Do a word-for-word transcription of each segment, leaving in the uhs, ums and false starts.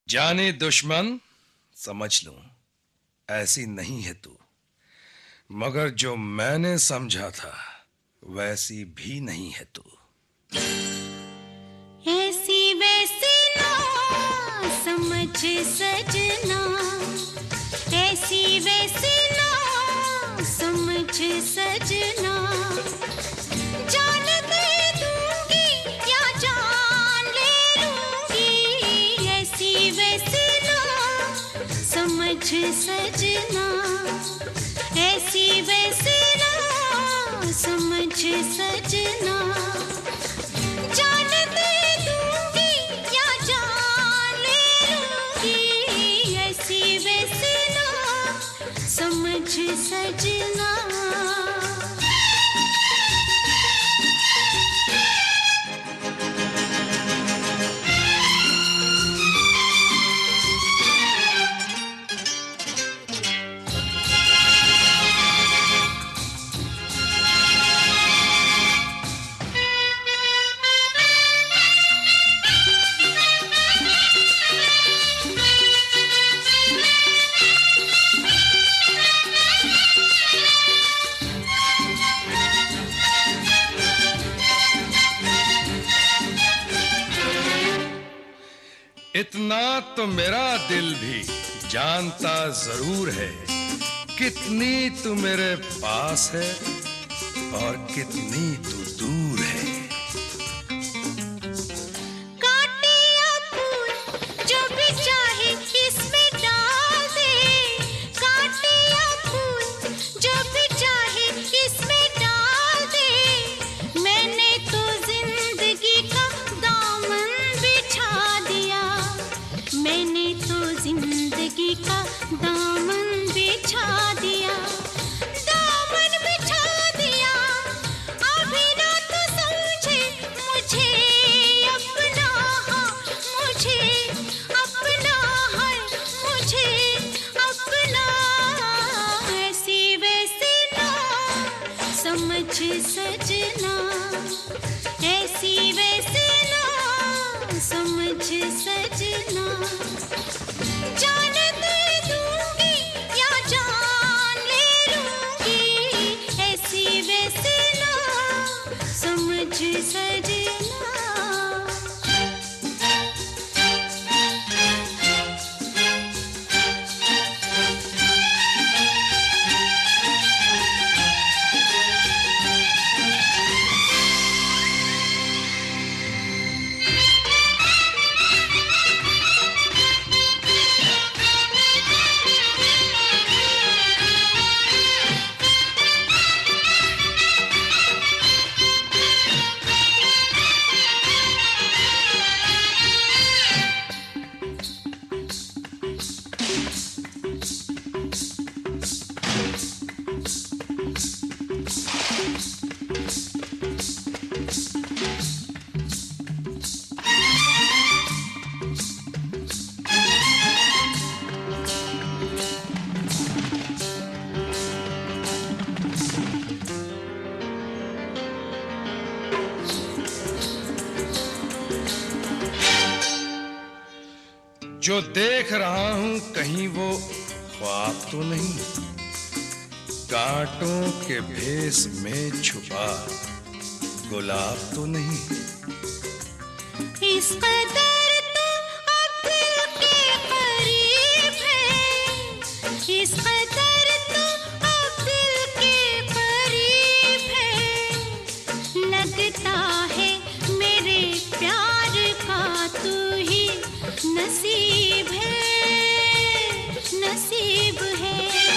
जाने दुश्मन समझ लूं ऐसी नहीं है तू, मगर जो मैंने समझा था वैसी भी नहीं है तू। ऐसी वैसी ना समझ सजना, ऐसी वैसी ना समझ सजना, जान दे दूंगी या जान ले लूंगी, ऐसी वैसी ना समझ सजना, ऐसी वैसी ना समझ सजना, जान दे दूंगी या जान ले लूंगी, ऐसी वैसी ना समझ सजना। इतना तो मेरा दिल भी जानता जरूर है, कितनी तू मेरे पास है और कितनी तू दूर है। काटे या फूल जो भी चाहे इसमें डाल दे, काटे या फूल जो भी चाहे इसमें डाल दे, मैंने तो जिंदगी का दामन बिछा दिया, मैंने तो जिंदगी का दामन बिछा दिया, दामन बिछा दिया। अभी ना तो समझे मुझे अपना, मुझे अपना है, मुझे अपना, ऐसी वैसी ना समझ सजना, ऐसी वैसी ना समझ सजना, जान दे दूंगी या जान ले लूंगी, ऐसी वैसी ना समझ सजना। जो देख रहा हूं कहीं वो ख्वाब तो नहीं, कांटों के भेस में छुपा गुलाब तो नहीं। इस कदर तो अब दिल के करीब है, इस कदर तो अब दिल के करीब है, लगता है मेरे प्यार का तू ही नसीब है, नसीब है।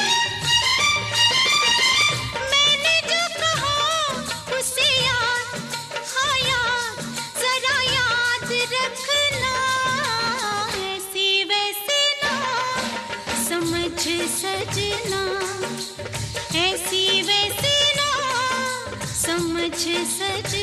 मैंने जो कहा उसे याद, हाँ याद, जरा याद रखना, ऐसी वैसी ना समझ सजना, ऐसी वैसी ना समझ सजना।